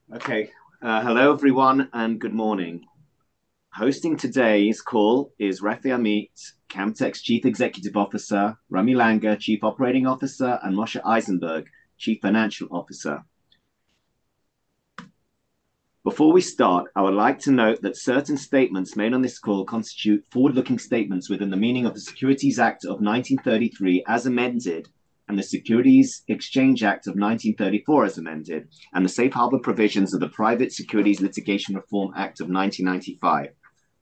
Okay. Hello, everyone, and good morning. Hosting today's call is Rafi Amit, Camtek's Chief Executive Officer, Rami Langer, Chief Operating Officer, and Moshe Eisenberg, Chief Financial Officer. Before we start, I would like to note that certain statements made on this call constitute forward-looking statements within the meaning of the Securities Act of 1933 as amended, and the Securities Exchange Act of 1934 as amended, and the safe harbor provisions of the Private Securities Litigation Reform Act of 1995.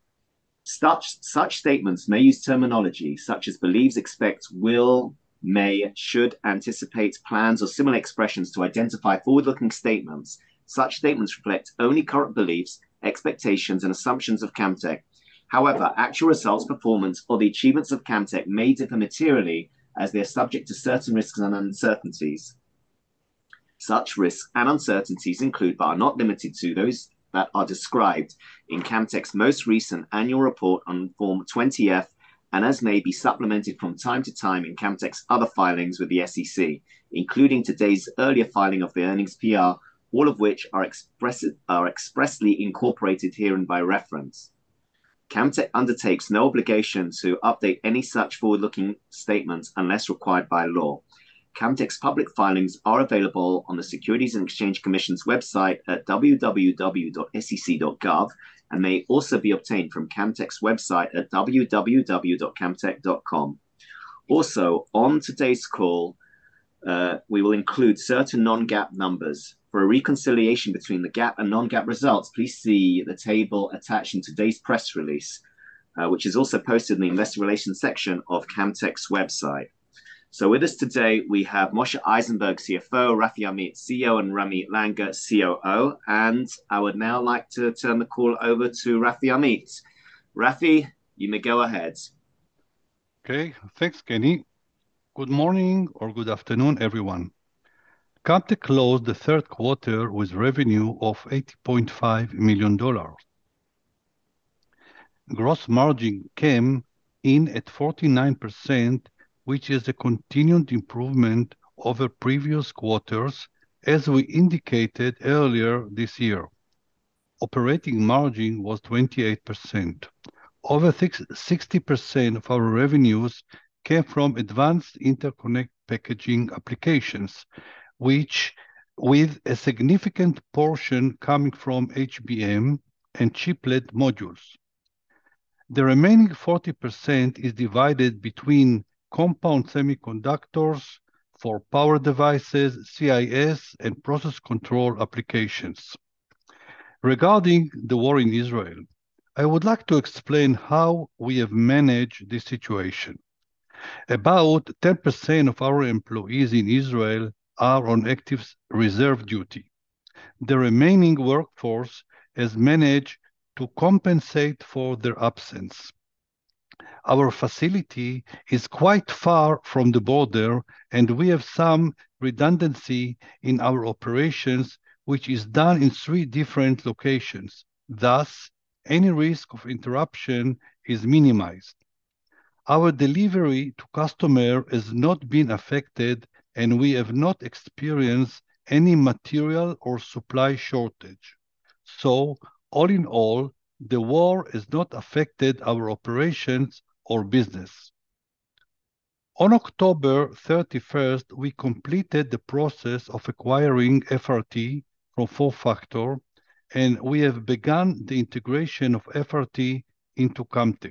Such statements may use terminology such as believes, expects, will, may, should, anticipates, plans, or similar expressions to identify forward-looking statements. Such statements reflect only current beliefs, expectations, and assumptions of Camtek. However, actual results, performance, or the achievements of Camtek may differ materially as they are subject to certain risks and uncertainties. Such risks and uncertainties include, but are not limited to, those that are described in Camtek's most recent annual report on Form 20F and as may be supplemented from time to time in Camtek's other filings with the SEC, including today's earlier filing of the earnings PR, all of which are expressly incorporated herein by reference. Camtek undertakes no obligation to update any such forward-looking statements unless required by law. Camtek's public filings are available on the Securities and Exchange Commission's website at www.sec.gov and may also be obtained from Camtek's website at www.camtek.com. Also, on today's call, we will include certain non-GAAP numbers. For a reconciliation between the GAAP and non-GAAP results, please see the table attached in today's press release, which is also posted in the Investor Relations section of Camtek's website. So with us today, we have Moshe Eisenberg, CFO, Rafi Amit, CEO, and Rami Langer, COO. And I would now like to turn the call over to Rafi Amit. Rafi, you may go ahead. Okay, thanks, Kenny. Good morning or good afternoon, everyone. Camtek closed the third quarter with revenue of $80.5 million. Gross margin came in at 49%, which is a continued improvement over previous quarters, as we indicated earlier this year. Operating margin was 28%. Over 60% of our revenues came from advanced interconnect packaging applications, which with a significant portion coming from HBM and chiplet modules. The remaining 40% is divided between compound semiconductors for power devices, CIS, and process control applications. Regarding the war in Israel, I would like to explain how we have managed this situation. About 10% of our employees in Israel are on active reserve duty. The remaining workforce has managed to compensate for their absence. Our facility is quite far from the border, and we have some redundancy in our operations, which is done in 3 different locations. Thus, any risk of interruption is minimized. Our delivery to customer has not been affected, and we have not experienced any material or supply shortage. So, all in all, the war has not affected our operations or business. On October 31st, we completed the process of acquiring FRT from FormFactor, and we have begun the integration of FRT into Camtek.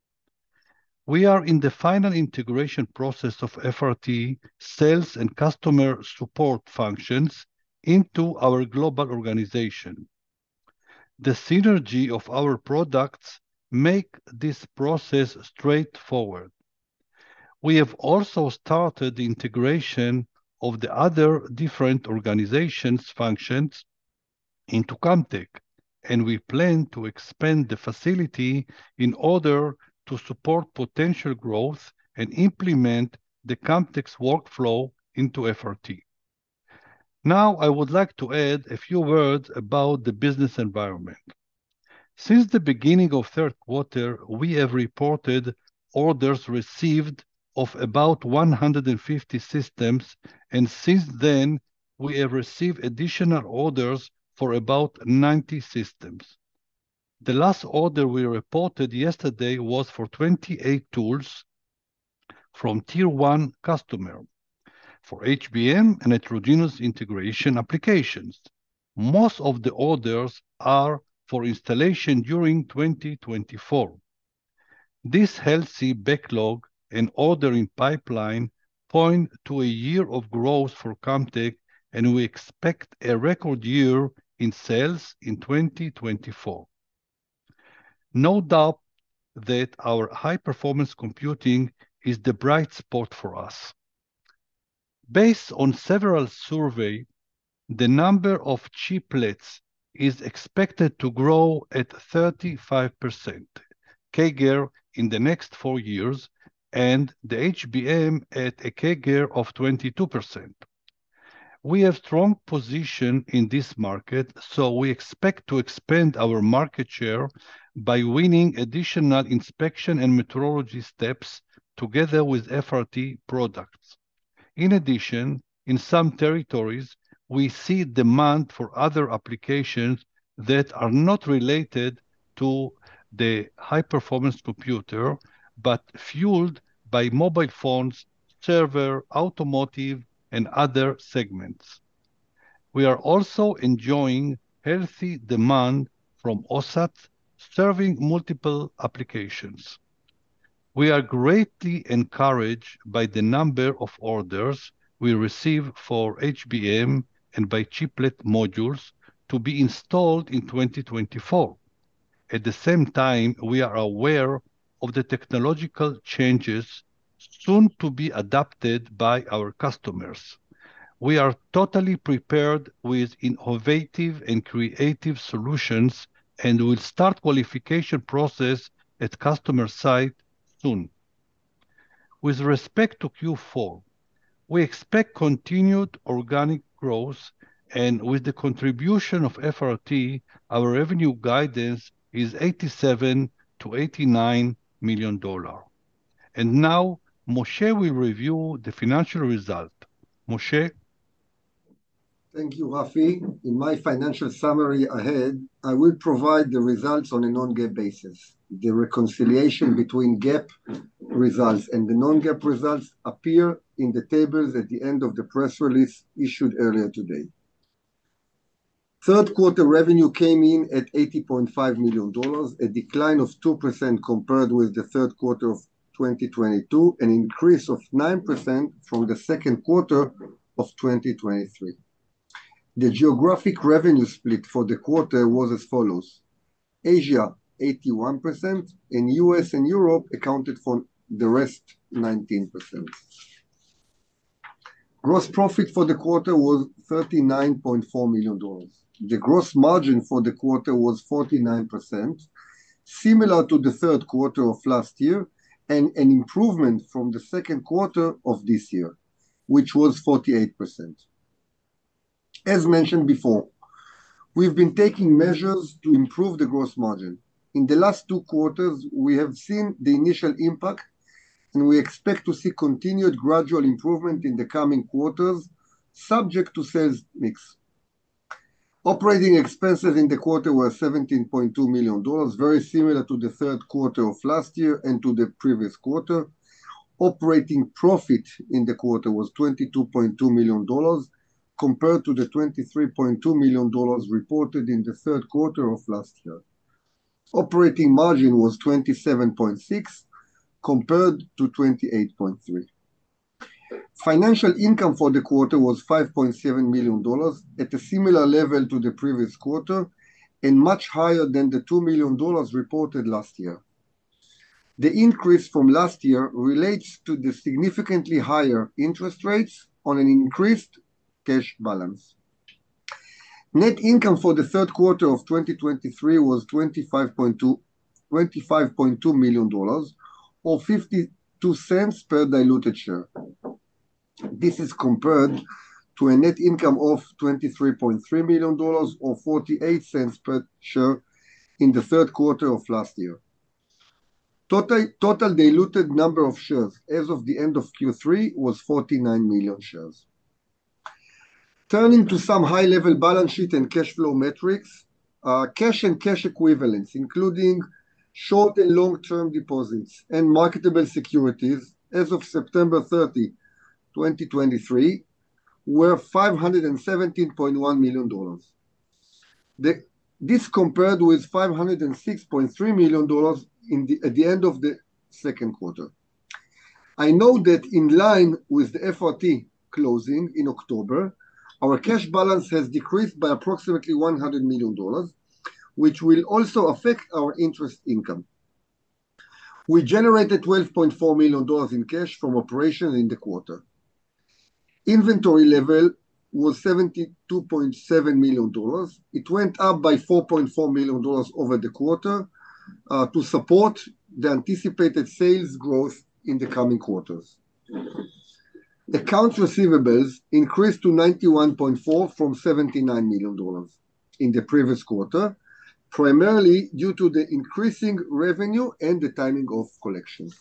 We are in the final integration process of FRT sales and customer support functions into our global organization. The synergy of our products make this process straightforward. We have also started the integration of the other different organizations' functions into Camtek, and we plan to expand the facility in order to support potential growth and implement the Camtek's workflow into FRT. Now, I would like to add a few words about the business environment. Since the beginning of third quarter, we have reported orders received of about 150 systems, and since then, we have received additional orders for about 90 systems. The last order we reported yesterday was for 28 tools from Tier 1 customer for HBM and heterogeneous integration applications. Most of the orders are for installation during 2024. This healthy backlog and ordering pipeline point to a year of growth for Camtek, and we expect a record year in sales in 2024. No doubt that our high-performance computing is the bright spot for us. Based on several surveys, the number of chiplets is expected to grow at 35% CAGR in the next 4 years, and the HBM at a CAGR of 22%. We have strong position in this market, so we expect to expand our market share by winning additional inspection and metrology steps together with FRT products. In addition, in some territories, we see demand for other applications that are not related to the high-performance computer, but fueled by mobile phones, server, automotive, and other segments. We are also enjoying healthy demand from OSAT, serving multiple applications. We are greatly encouraged by the number of orders we receive for HBM and by chiplet modules to be installed in 2024. At the same time, we are aware of the technological changes soon to be adopted by our customers. We are totally prepared with innovative and creative solutions and will start qualification process at customer site soon. With respect to Q4, we expect continued organic growth, and with the contribution of FRT, our revenue guidance is $87 to $89 million. And now, Moshe will review the financial result. Moshe? Thank you, Rafi. In my financial summary ahead, I will provide the results on a non-GAAP basis. The reconciliation between GAAP results and the non-GAAP results appear in the tables at the end of the press release issued earlier today. Third quarter revenue came in at $80.5 million, a decline of 2% compared with the third quarter of 2022, an increase of 9% from the second quarter of 2023. The geographic revenue split for the quarter was as follows: Asia 81%, and US and Europe accounted for the rest 19%. Gross profit for the quarter was $39.4 million. The gross margin for the quarter was 49%, similar to the third quarter of last year, and an improvement from the second quarter of this year, which was 48%. As mentioned before, we've been taking measures to improve the gross margin. In the last 2 quarters, we have seen the initial impact, and we expect to see continued gradual improvement in the coming quarters, subject to sales mix. Operating expenses in the quarter were $17.2 million, very similar to the third quarter of last year and to the previous quarter. Operating profit in the quarter was $22.2 million, compared to the $23.2 million reported in the third quarter of last year. Operating margin was 27.6%, compared to 28.3%. Financial income for the quarter was $5.7 million, at a similar level to the previous quarter, and much higher than the $2 million reported last year. The increase from last year relates to the significantly higher interest rates on an increased cash balance. Net income for the third quarter of 2023 was $25.2 million, or 52 cents per diluted share. This is compared to a net income of $23.3 million, or 48 cents per share in the third quarter of last year. Total diluted number of shares as of the end of Q3 was 49 million shares. Turning to some high-level balance sheet and cash flow metrics, cash and cash equivalents, including short and long-term deposits and marketable securities as of September 30, 2023, were $517.1 million. This compared with $506.3 million at the end of the second quarter. I know that in line with the FRT closing in October, our cash balance has decreased by approximately $100 million, which will also affect our interest income. We generated $12.4 million in cash from operations in the quarter. Inventory level was $72.7 million. It went up by $4.4 million over the quarter to support the anticipated sales growth in the coming quarters. Accounts receivables increased to $91.4 from $79 million in the previous quarter, primarily due to the increasing revenue and the timing of collections.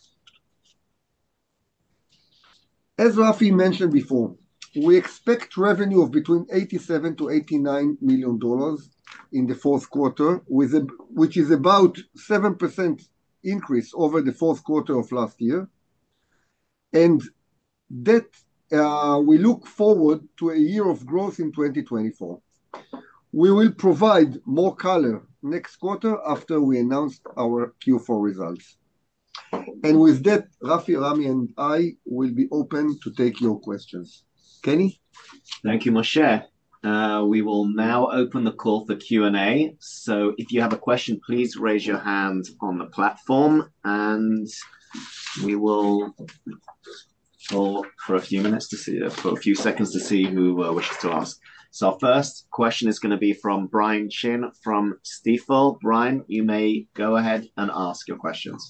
As Rafi mentioned before, we expect revenue of between $87 to $89 million in the fourth quarter, which is about 7% increase over the fourth quarter of last year. And that we look forward to a year of growth in 2024. We will provide more color next quarter after we announce our Q4 results. And with that, Rafi, Rami, and I will be open to take your questions. Kenny? Thank you, Moshe. We will now open the call for Q&A. So if you have a question, please raise your hand on the platform, and we will hold for a few minutes to see, for a few seconds to see who wishes to ask. So our first question is going to be from Brian Chin from Stifel. Brian, you may go ahead and ask your questions.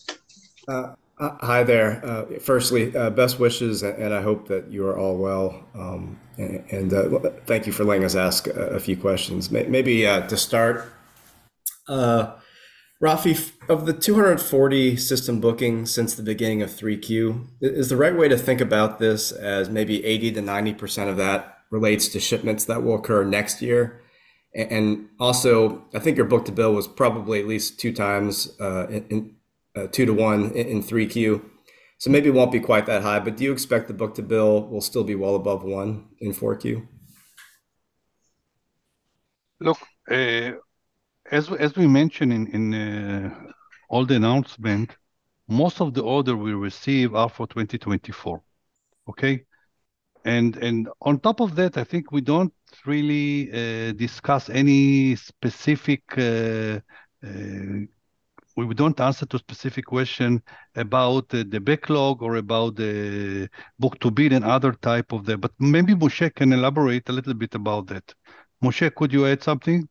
Hi there. Firstly, best wishes, and I hope that you are all well. And thank you for letting us ask a few questions. Maybe to start, Rafi, of the 240 system bookings since the beginning of 3Q, is the right way to think about this as maybe 80 to 90% of that relates to shipments that will occur next year? And also, I think your book-to-bill was probably at least 2 times, 2 to 1 in 3Q. So maybe it won't be quite that high, but do you expect the book-to-bill will still be well above 1 in 4Q? Look, as we mentioned in all the announcement, most of the order we receive are for 2024, okay? And on top of that, I think we don't really discuss any specific, we don't answer to specific question about the backlog or about the book-to-bill and other type of that. But maybe Moshe can elaborate a little bit about that. Moshe, could you add something?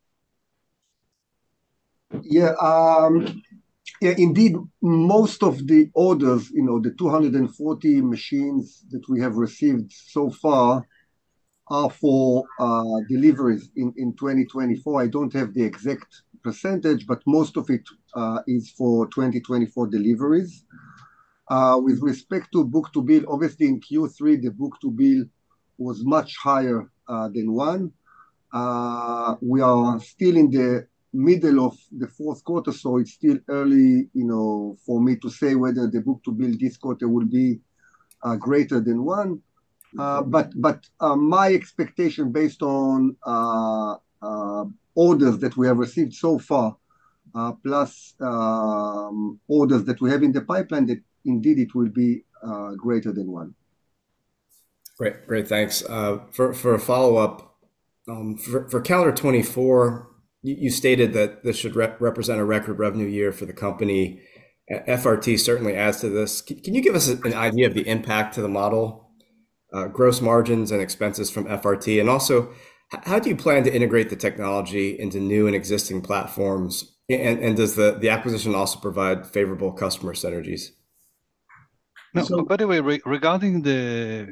Yeah, indeed, most of the orders, the 240 machines that we have received so far are for deliveries in 2024. I don't have the exact percentage, but most of it is for 2024 deliveries. With respect to book-to-bill, obviously in Q3, the book-to-bill was much higher than 1. We are still in the middle of the fourth quarter, so it's still early, for me to say whether the book-to-bill this quarter will be greater than 1. But my expectation based on orders that we have received so far, plus orders that we have in the pipeline, that indeed it will be greater than 1. Great, thanks. For a follow-up, for calendar 24, you stated that this should represent a record revenue year for the company. FRT certainly adds to this. Can you give us an idea of the impact to the model, gross margins and expenses from FRT? And also, how do you plan to integrate the technology into new and existing platforms? And does the acquisition also provide favorable customer synergies? No, so, by the way, regarding the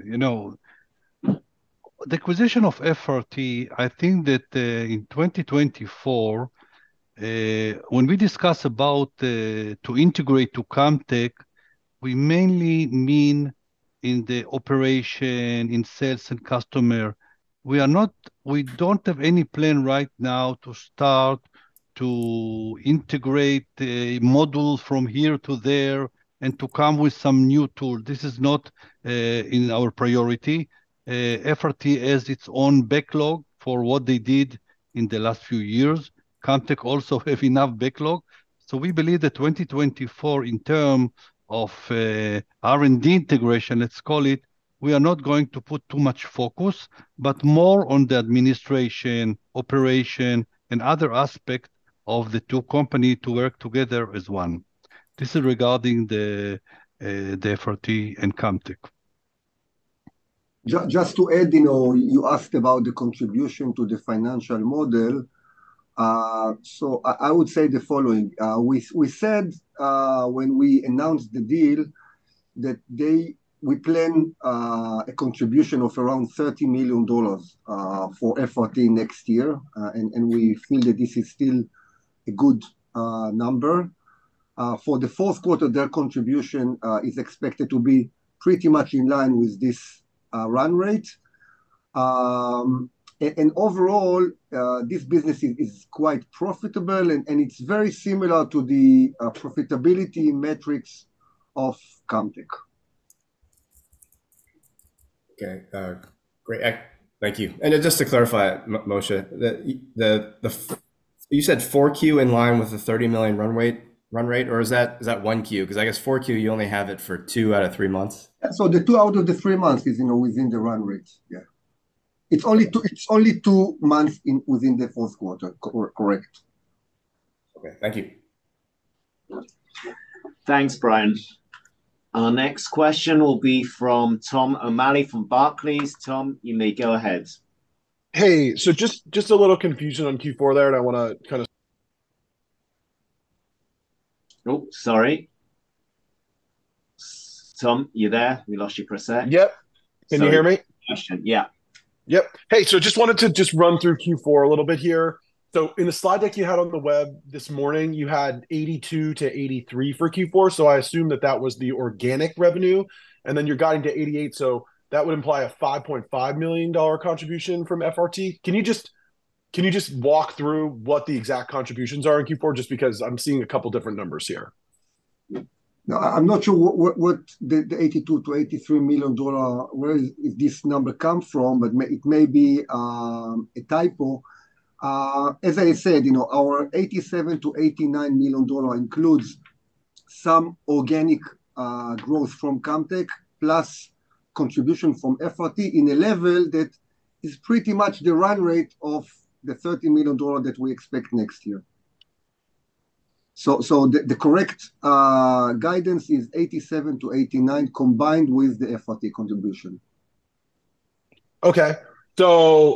acquisition of FRT, I think that in 2024, when we discuss about to integrate to Camtek, we mainly mean in the operation, in sales and customer, we don't have any plan right now to start to integrate a module from here to there and to come with some new tool. This is not in our priority. FRT has its own backlog for what they did in the last few years. Camtek also have enough backlog. So we believe that 2024, in terms of R&D integration, let's call it, we are not going to put too much focus, but more on the administration, operation, and other aspects of the two companies to work together as one. This is regarding the FRT and Camtek. Just to add, you asked about the contribution to the financial model. So I would say the following. We said when we announced the deal that we plan a contribution of around $30 million for FRT next year, and we feel that this is still a good number. For the fourth quarter, their contribution is expected to be pretty much in line with this run rate. And overall, this business is quite profitable, and it's very similar to the profitability metrics of Camtek. Okay, great. Thank you. And just to clarify, Moshe, you said 4Q in line with the 30 million run rate, or is that 1Q? Because I guess 4Q you only have it for 2 out of 3 months. So the 2 out of the 3 months is within the run rate. Yeah, it's only 2 months within the fourth quarter. Correct. Okay, thank you. Thanks, Brian. Our next question will be from Tom O'Malley from Barclays. Tom, you may go ahead. Hey, so just a little confusion on Q4 there, and I want to kind of. Oh, sorry. Tom, you there? We lost you for a sec. Yep. Can you hear me? Question. Yeah. Yep. Hey, so just wanted to run through Q4 a little bit here. So in the slide deck you had on the web this morning, you had 82 to 83 for Q4. So I assume that was the organic revenue, and then you're guiding to 88. So that would imply a $5.5 million contribution from FRT. Can you just walk through what the exact contributions are in Q4? Just because I'm seeing a couple different numbers here. No, I'm not sure what the 82 to 83 million dollar, where is this number come from, but it may be a typo. As I said, our 87 to 89 million dollar includes some organic growth from Camtek plus contribution from FRT in a level that is pretty much the run rate of the $30 million that we expect next year. So the correct guidance is 87 to 89 combined with the FRT contribution. Okay, so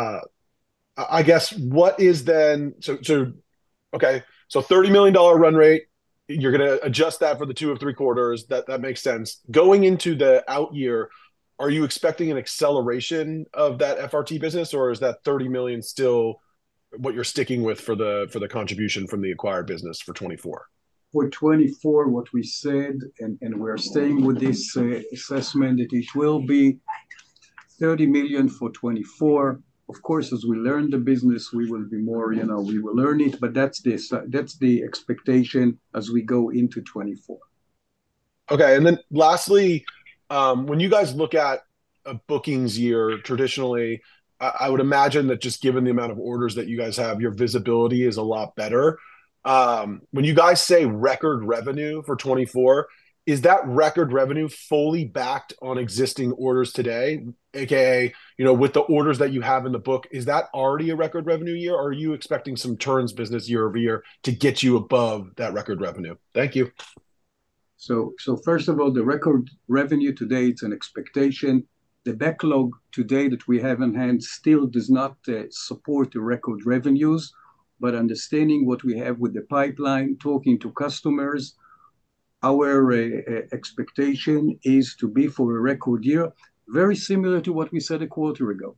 I guess what is then okay, so $30 million run rate. You're going to adjust that for the 2 of 3 quarters. That makes sense. Going into the out year, are you expecting an acceleration of that FRT business, or is that 30 million still what you're sticking with for the contribution from the acquired business for 24? For 24, what we said, and we're staying with this assessment, that it will be 30 million for 24. Of course, as we learn the business, we will be more, we will learn it, but that's the expectation as we go into 24. Okay, and then lastly, when you guys look at a bookings year, traditionally, I would imagine that just given the amount of orders that you guys have, your visibility is a lot better. When you guys say record revenue for 24, is that record revenue fully backed on existing orders today? AKA, with the orders that you have in the book, is that already a record revenue year, or are you expecting some turns business year over year to get you above that record revenue? Thank you. So first of all, the record revenue today, it's an expectation. The backlog today that we have in hand still does not support the record revenues, but understanding what we have with the pipeline, talking to customers, our expectation is to be for a record year, very similar to what we said a quarter ago.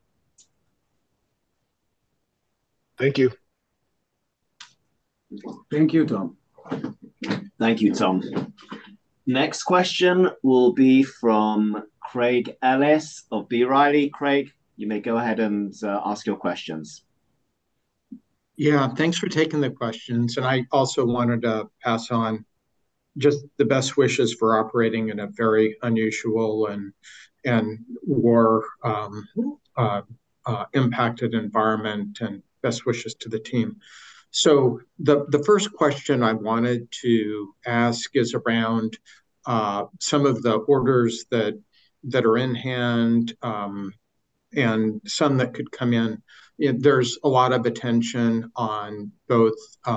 Thank you. Thank you, Tom. Thank you, Tom. Next question will be from Craig Ellis of B. Riley. Craig, You may go ahead and ask your questions. Yeah, thanks for taking the questions. And I also wanted to pass on just the best wishes for operating in a very unusual and war impacted environment, and best wishes to the team. So the first question I wanted to ask is around some of the orders that are in hand, and some that could come in. There's a lot of attention on both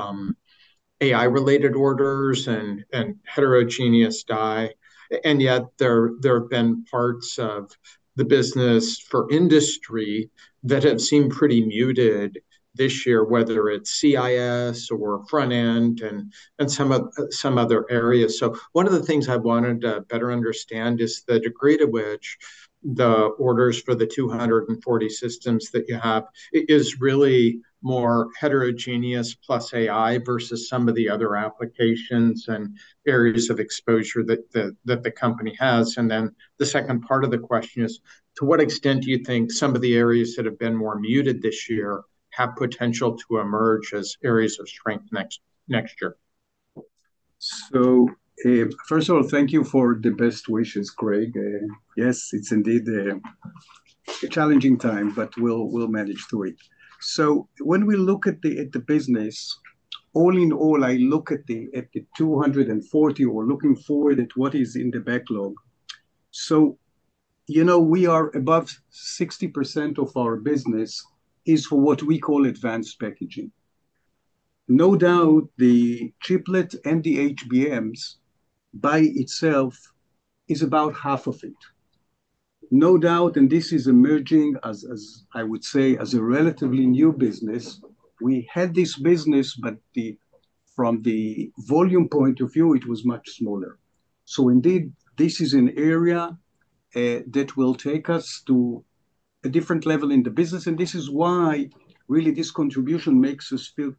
AI related orders and heterogeneous die. And yet there have been parts of the business for industry that have seemed pretty muted this year, whether it's CIS or front end and some other areas. So one of the things I wanted to better understand is the degree to which the orders for the 240 systems that you have is really more heterogeneous plus AI versus some of the other applications and areas of exposure that the company has. And then the second part of the question is, to what extent do you think some of the areas that have been more muted this year have potential to emerge as areas of strength next year? So, first of all, thank you for the best wishes, Craig. Yes, it's indeed a challenging time, but we'll manage through it. So when we look at the business, all in all, I look at the 240, or looking forward at what is in the backlog. So, we are above 60% of our business is for what we call advanced packaging. No doubt the chiplet and the HBMs by itself is about half of it. No doubt, and this is emerging as I would say, as a relatively new business. We had this business, but from the volume point of view, it was much smaller. So indeed, this is an area that will take us to a different level in the business, and this is why really this contribution makes us feel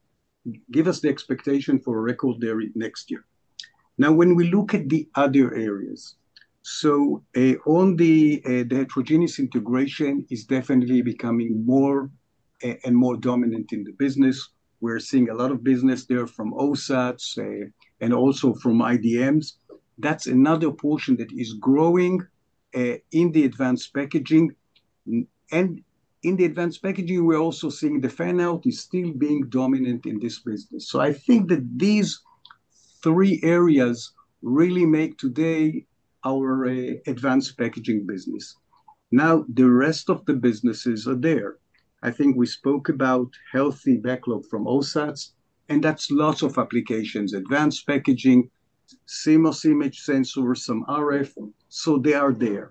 give us the expectation for a record there next year. Now, when we look at the other areas, so on the heterogeneous integration is definitely becoming more and more dominant in the business. We're seeing a lot of business there from OSATs and also from IDMs. That's another portion that is growing in the advanced packaging. And in the advanced packaging, we're also seeing the fan-out is still being dominant in this business. So I think that these three areas really make today our advanced packaging business. Now, the rest of the businesses are there. I think we spoke about healthy backlog from OSATs, and that's lots of applications, advanced packaging, CMOS image sensors, some RF, so they are there.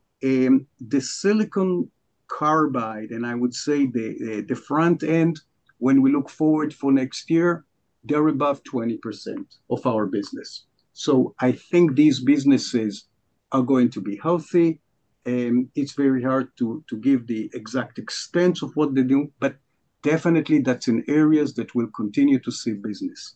The silicon carbide, and I would say the front end, when we look forward for next year, they're above 20% of our business. So I think these businesses are going to be healthy. It's very hard to give the exact extent of what they do, but definitely that's in areas that will continue to see business.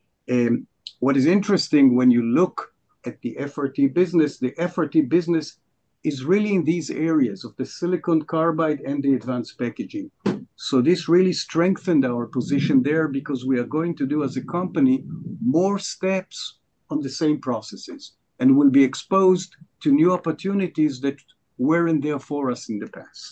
What is interesting when you look at the FRT business, the FRT business is really in these areas of the silicon carbide and the advanced packaging. So this really strengthened our position there because we are going to do as a company more steps on the same processes and will be exposed to new opportunities that weren't there for us in the past.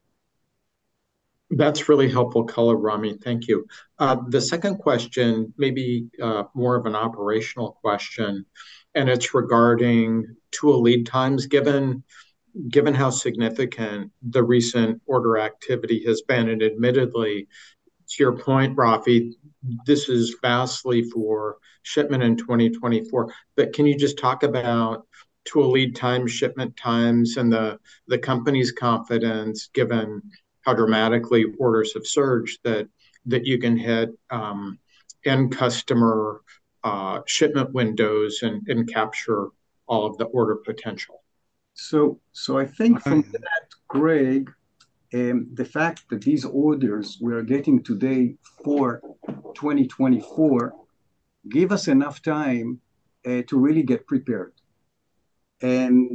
That's really helpful color, Ramy. Thank you. The second question, maybe more of an operational question, and it's regarding tool lead times. Given how significant the recent order activity has been, and admittedly, to your point, Rafi, this is vastly for shipment in 2024. But can you just talk about tool lead times, shipment times, and the company's confidence, given how dramatically orders have surged, that you can hit end customer shipment windows and capture all of the order potential? So I think from that, Greg, the fact that these orders we are getting today for 2024 give us enough time to really get prepared. And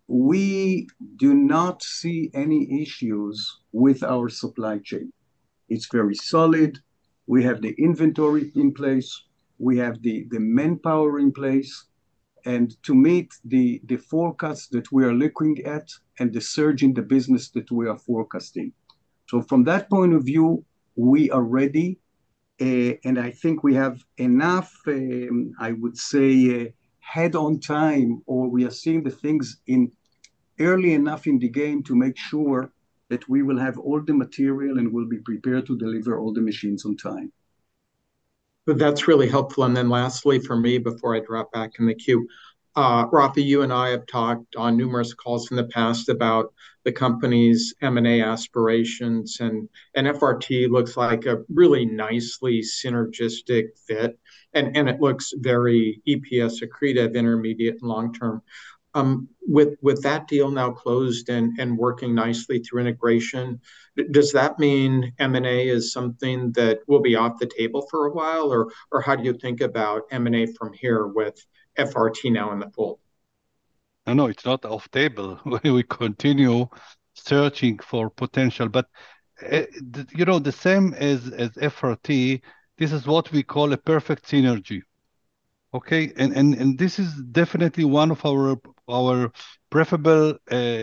we do not see any issues with our supply chain. It's very solid. We have the inventory in place. We have the manpower in place. And to meet the forecasts that we are looking at and the surge in the business that we are forecasting. So from that point of view, we are ready. And I think we have enough, I would say, head on time, or we are seeing the things in early enough in the game to make sure that we will have all the material and will be prepared to deliver all the machines on time. But that's really helpful. And then lastly, for me, before I drop back in the queue, Rafi, you and I have talked on numerous calls in the past about the company's M&A aspirations, and FRT looks like a really nicely synergistic fit, and it looks very EPS accretive, intermediate and long term. With that deal now closed and working nicely through integration, does that mean M&A is something that will be off the table for a while, or how do you think about M&A from here with FRT now in the fold? No, it's not off table. We continue searching for potential, but the same as FRT, this is what we call a perfect synergy. Okay, and this is definitely one of our preferable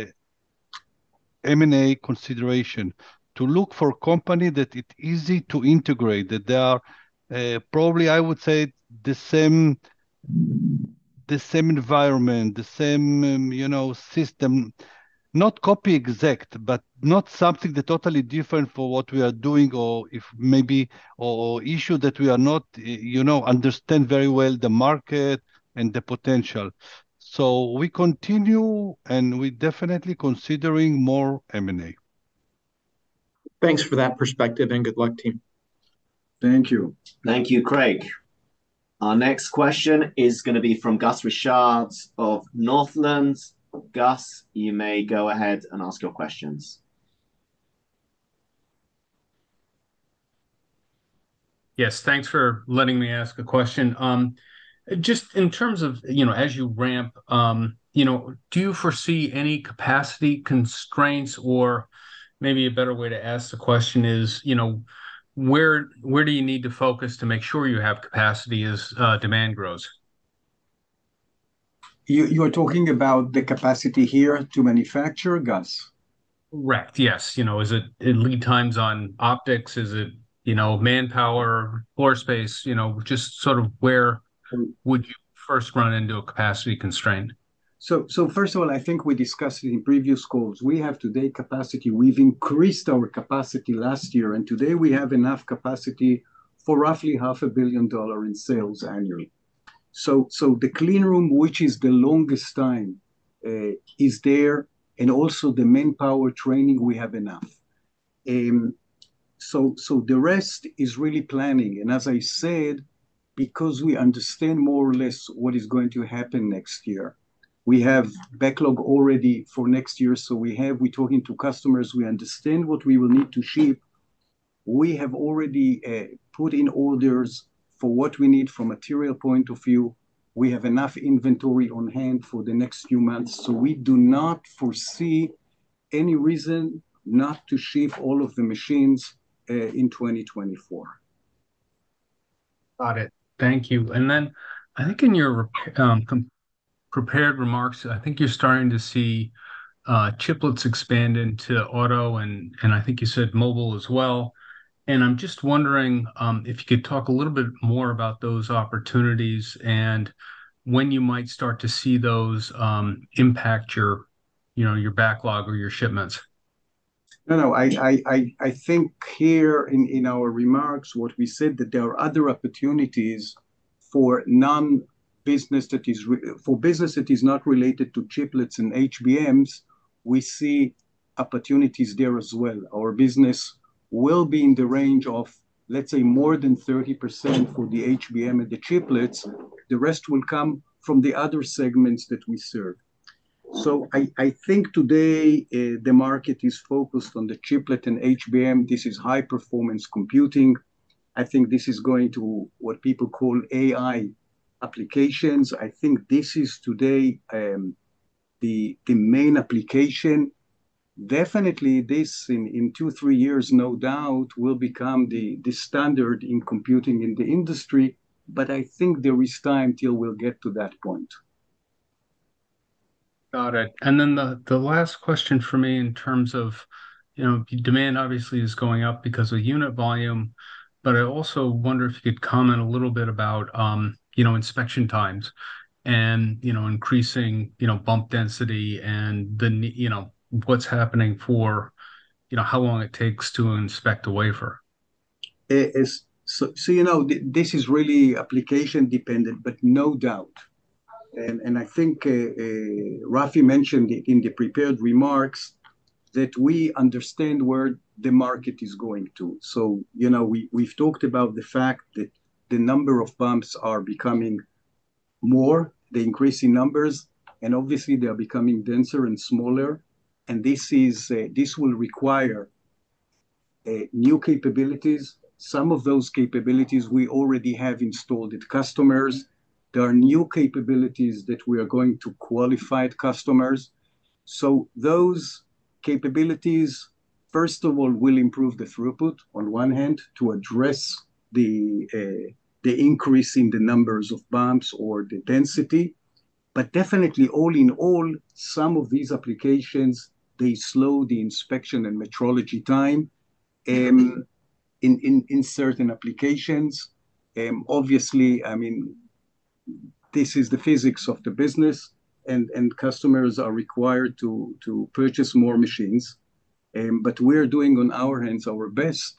M&A consideration, to look for company that it's easy to integrate, that they are probably, I would say, the same environment, the same system, not copy exact, but not something that totally different for what we are doing, or if maybe or issue that we are not understand very well the market and the potential. So we continue, and we definitely considering more M&A. Thanks for that perspective, and good luck, team. Thank you. Thank you, Craig. Our next question is going to be from Gus Richard of Northland. Gus, you may go ahead and ask your questions. Yes, thanks for letting me ask a question. Just in terms of, as you ramp, do you foresee any capacity constraints, or maybe a better way to ask the question is, where do you need to focus to make sure you have capacity as demand grows? You are talking about the capacity here to manufacture, Gus? Correct. Yes. Is it lead times on optics? Is it, manpower, floor space? Just sort of where would you first run into a capacity constraint? So first of all, I think we discussed it in previous calls. We have today capacity. We've increased our capacity last year, and today we have enough capacity for roughly $500 million in sales annually. So the clean room, which is the longest time, is there, and also the manpower training, we have enough. So the rest is really planning. And as I said, because we understand more or less what is going to happen next year, we have backlog already for next year. So we're talking to customers. We understand what we will need to ship. We have already put in orders for what we need from material point of view. We have enough inventory on hand for the next few months. So we do not foresee any reason not to ship all of the machines in 2024. Got it. Thank you. And then I think in your prepared remarks, I think you're starting to see chiplets expand into auto, and I think you said mobile as well. And I'm just wondering if you could talk a little bit more about those opportunities and when you might start to see those impact your backlog or your shipments. No, I think here in our remarks, what we said, that there are other opportunities for business that is not related to chiplets and HBMs. We see opportunities there as well. Our business will be in the range of, let's say, more than 30% for the HBM and the chiplets. The rest will come from the other segments that we serve. So I think today the market is focused on the chiplet and HBM. This is high performance computing. I think this is going to what people call AI applications. I think this is today the main application. Definitely this in 2-3 years, no doubt, will become the standard in computing in the industry, but I think there is time till we'll get to that point. Got it. And then the last question for me in terms of, demand obviously is going up because of unit volume, but I also wonder if you could comment a little bit about, inspection times and, increasing, bump density and what's happening for, how long it takes to inspect a wafer. So this is really application dependent, but no doubt. And I think Rafi mentioned it in the prepared remarks that we understand where the market is going to. So, we've talked about the fact that the number of bumps are becoming more, the increase in numbers, and obviously they are becoming denser and smaller. And this will require new capabilities. Some of those capabilities we already have installed at customers. There are new capabilities that we are going to qualify at customers. So those capabilities, first of all, will improve the throughput on one hand to address the increase in the numbers of bumps or the density. But definitely, all in all, some of these applications, they slow the inspection and metrology time in certain applications. Obviously, I mean, this is the physics of the business, and customers are required to purchase more machines. But we're doing on our hands our best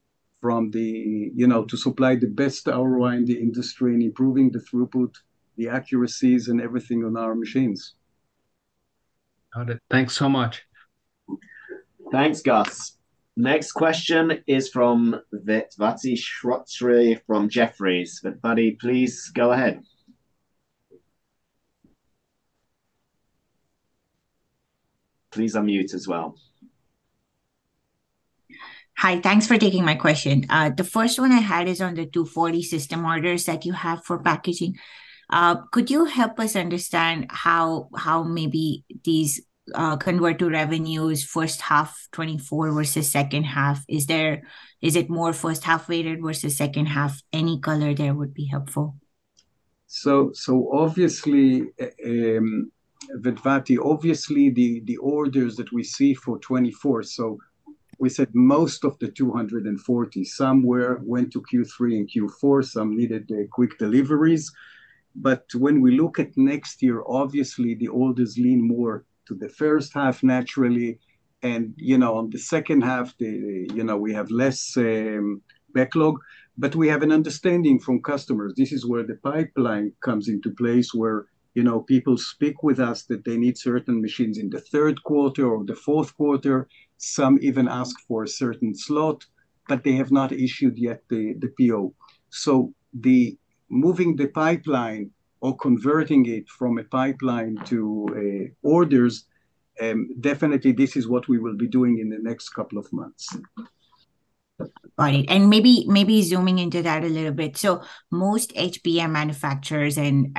to supply the best ROI in the industry and improving the throughput, the accuracies, and everything on our machines. Got it. Thanks so much. Thanks, Gus. Next question is from Vedvati Shrotre from Jefferies. Vedvati, please go ahead. Please unmute as well. Hi, thanks for taking my question. The first one I had is on the 240 system orders that you have for packaging. Could you help us understand how maybe these convert to revenues first half 24 versus second half? Is it more first half weighted versus second half? Any color there would be helpful. So obviously, Vedvati, obviously the orders that we see for 24. So we said most of the 240 somewhere went to Q3 and Q4. Some needed quick deliveries. But when we look at next year, obviously the orders lean more to the first half naturally. And, on the second half, we have less backlog, but we have an understanding from customers. This is where the pipeline comes into place, where, people speak with us that they need certain machines in the third quarter or the fourth quarter. Some even ask for a certain slot, but they have not issued yet the PO. So moving the pipeline or converting it from a pipeline to orders, definitely this is what we will be doing in the next couple of months. Got it. And maybe zooming into that a little bit. So most HBM manufacturers and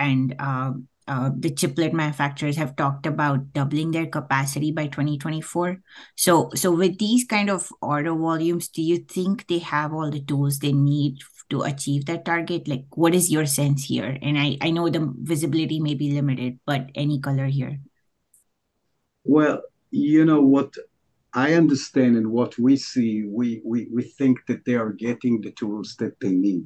the chiplet manufacturers have talked about doubling their capacity by 2024. So with these kind of order volumes, do you think they have all the tools they need to achieve that target? Like, what is your sense here? And I know the visibility may be limited, but any color here? Well, what I understand and what we see, we think that they are getting the tools that they need.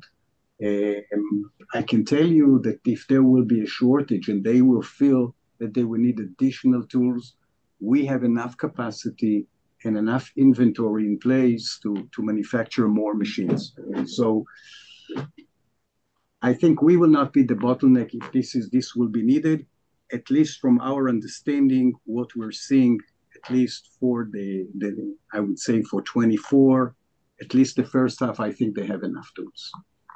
I can tell you that if there will be a shortage and they will feel that they will need additional tools, we have enough capacity and enough inventory in place to manufacture more machines. So I think we will not be the bottleneck if this will be needed, at least from our understanding, what we're seeing, at least for I would say for 24, at least the first half, I think they have enough tools.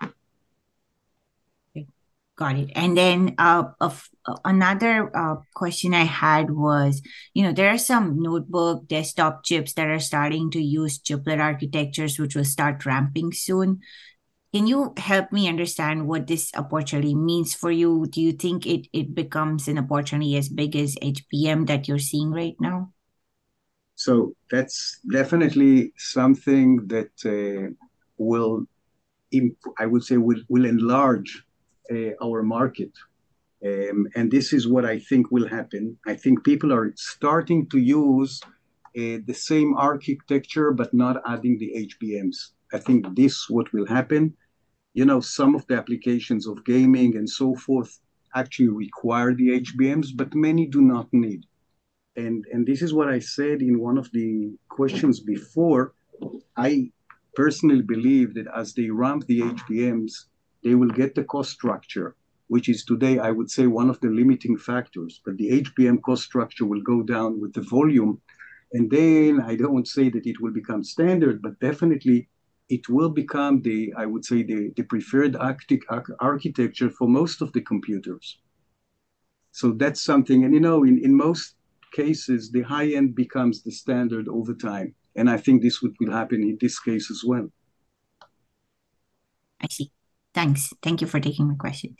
Got it. And then another question I had was, there are some notebook desktop chips that are starting to use chiplet architectures, which will start ramping soon. Can you help me understand what this opportunity means for you? Do you think it becomes an opportunity as big as HBM that you're seeing right now? So that's definitely something that will, I would say, will enlarge our market. And this is what I think will happen. I think people are starting to use the same architecture, but not adding the HBMs. I think this what will happen. Some of the applications of gaming and so forth actually require the HBMs, but many do not need. And this is what I said in one of the questions before. I personally believe that as they ramp the HBMs, they will get the cost structure, which is today, I would say, one of the limiting factors. But the HBM cost structure will go down with the volume. And then I don't say that it will become standard, but definitely it will become I would say, the preferred architecture for most of the computers. So that's something, and in most cases, the high end becomes the standard over time. And I think this will happen in this case as well. I see. Thanks. Thank you for taking my questions.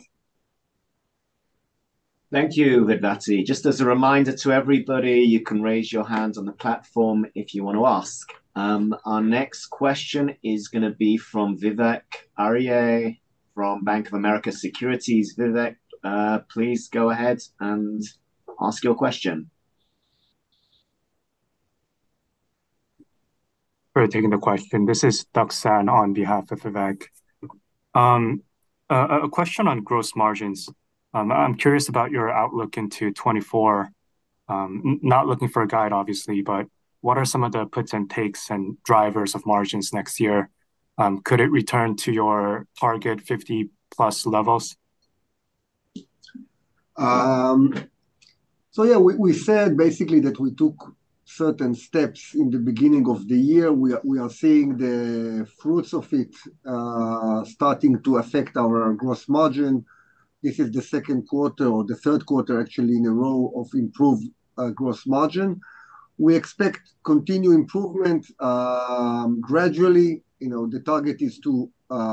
Thank you, Vedvati. Just as a reminder to everybody, you can raise your hand on the platform if you want to ask. Our next question is going to be from Vivek Arya from Bank of America Securities. Vivek, please go ahead and ask your question. For taking the question. This is Duck San on behalf of Vivek. A question on gross margins. I'm curious about your outlook into 24. Not looking for a guide, obviously, but what are some of the puts and takes and drivers of margins next year? Could it return to your target 50 plus levels? So yeah, we said basically that we took certain steps in the beginning of the year. We are seeing the fruits of it starting to affect our gross margin. This is the second quarter or the third quarter actually in a row of improved gross margin. We expect continued improvement gradually. The target is to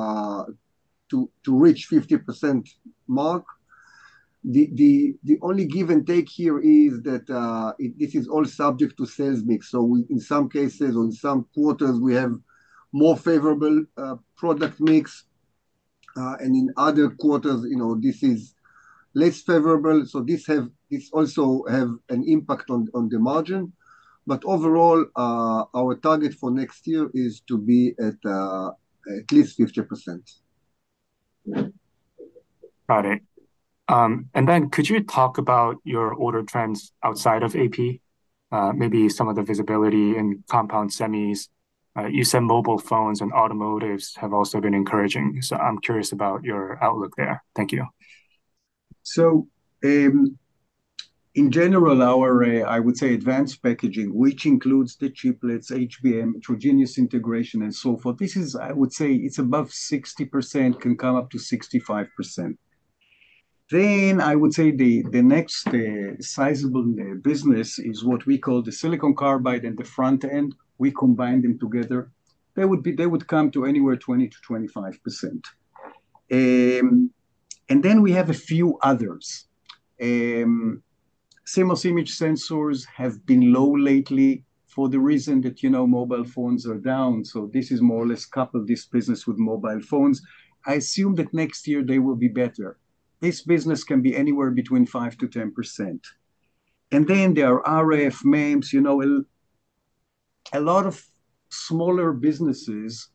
reach 50% mark. The only give and take here is that this is all subject to sales mix. So in some cases or in some quarters, we have more favorable product mix. And in other quarters, this is less favorable. So this also have an impact on the margin. But overall, our target for next year is to be at least 50%. Got it. And then could you talk about your order trends outside of AP? Maybe some of the visibility in compound semis. You said mobile phones and automotives have also been encouraging. So I'm curious about your outlook there. Thank you. So in general, our, I would say, advanced packaging, which includes the chiplets, HBM, heterogeneous integration, and so forth, this is, I would say, it's above 60%, can come up to 65%. Then I would say the next sizable business is what we call the silicon carbide and the front end. We combine them together. They would come to anywhere 20 to 25%. And then we have a few others. CMOS image sensors have been low lately for the reason that, mobile phones are down. So this is more or less coupled this business with mobile phones. I assume that next year they will be better. This business can be anywhere between 5 to 10%. And then there are RF, MEMS, a lot of smaller businesses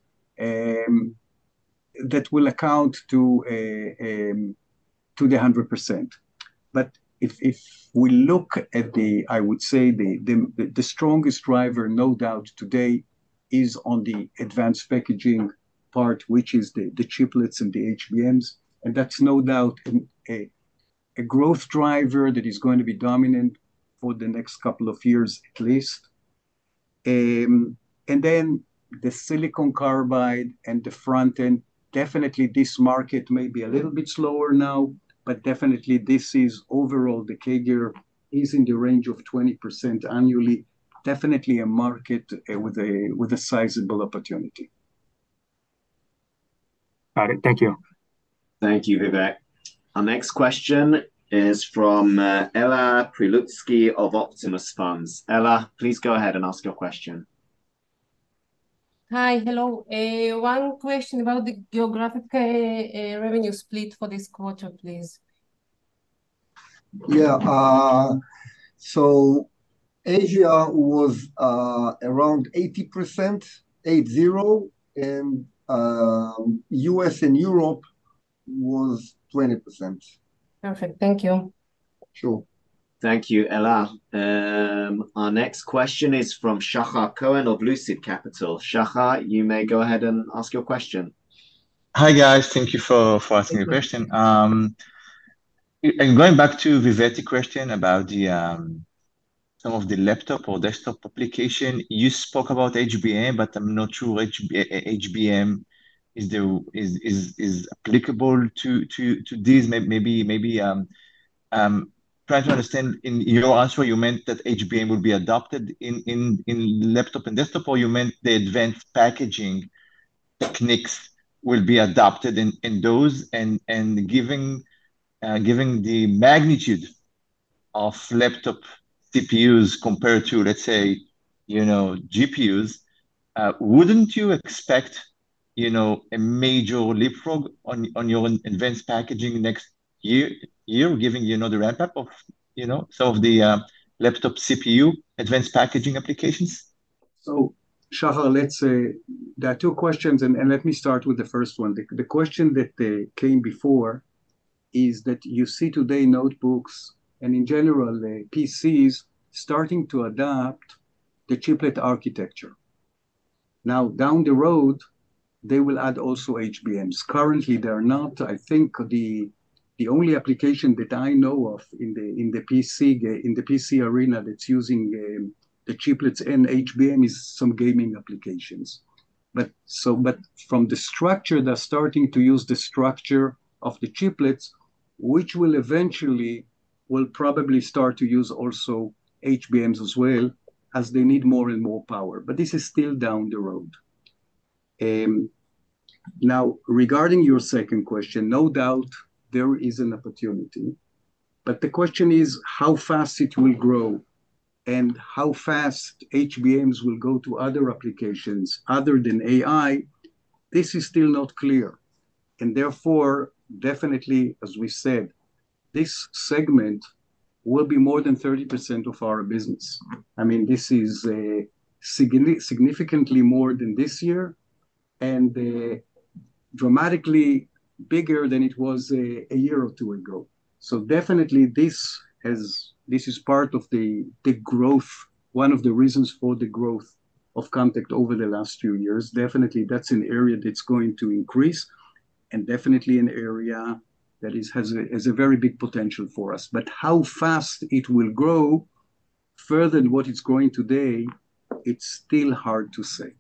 that will account to the 100%. But if we look at I would say the strongest driver, no doubt today, is on the advanced packaging part, which is the chiplets and the HBMs. And that's no doubt a growth driver that is going to be dominant for the next couple of years at least. And then the silicon carbide and the front end, definitely this market may be a little bit slower now, but definitely this is overall, the CAGR is in the range of 20% annually, definitely a market with a sizable opportunity. Got it. Thank you. Thank you, Vivek. Our next question is from Ella Prilutsky of Optimus Funds. Ella, please go ahead and ask your question. Hi, hello. One question about the geographic revenue split for this quarter, please. Yeah, so Asia was around 80%, 80, and US and Europe was 20%. Perfect. Thank you. Sure. Thank you, Ella. Our next question is from Shachar Cohen of Lucid Capital. Shachar, you may go ahead and ask your question. Hi, guys. Thank you for asking the question. And going back to Vivek's question about the some of the laptop or desktop application, you spoke about HBM, but I'm not sure HBM is applicable to these. Maybe trying to understand, in your answer, you meant that HBM will be adopted in laptop and desktop, or you meant the advanced packaging techniques will be adopted in those, and giving the magnitude of laptop CPUs compared to, let's say, GPUs, wouldn't you expect, a major leapfrog on your advanced packaging next year, giving, the ramp up of, some of the laptop CPU advanced packaging applications? So, Shachar, let's say there are two questions, and let me start with the first one. The question that came before is that you see today notebooks and in general PCs starting to adopt the chiplet architecture. Now, down the road, they will add also HBMs. Currently, they're not. I think the only application that I know of in the PC arena that's using the chiplets and HBM is some gaming applications. But from the structure, they're starting to use the structure of the chiplets, which will eventually probably start to use also HBMs as well, as they need more and more power. But this is still down the road. Now, regarding your second question, no doubt there is an opportunity, but the question is how fast it will grow and how fast HBMs will go to other applications other than AI. This is still not clear. And therefore, definitely, as we said, this segment will be more than 30% of our business. I mean, this is significantly more than this year and dramatically bigger than it was a year or two ago. So definitely this is part of the growth, one of the reasons for the growth of Camtek over the last few years. Definitely that's an area that's going to increase, and definitely an area that has a very big potential for us. But how fast it will grow further than what it's growing today, it's still hard to say.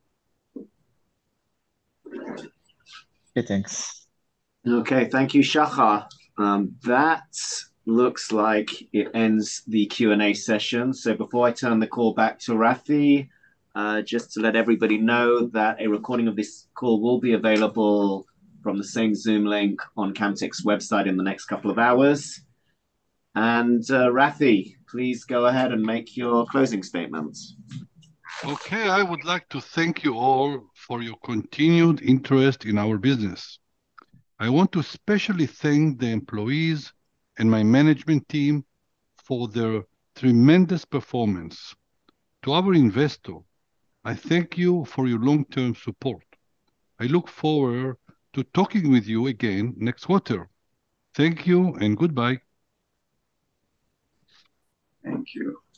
Okay, thanks. Okay, thank you, Shachar. That looks like it ends the Q&A session. So before I turn the call back to Rafi, just to let everybody know that a recording of this call will be available from the same Zoom link on Camtek's website in the next couple of hours. And Rafi, please go ahead and make your closing statements. Okay, I would like to thank you all for your continued interest in our business. I want to especially thank the employees and my management team for their tremendous performance. To our investor, I thank you for your long-term support. I look forward to talking with you again next quarter. Thank you and goodbye. Thank you.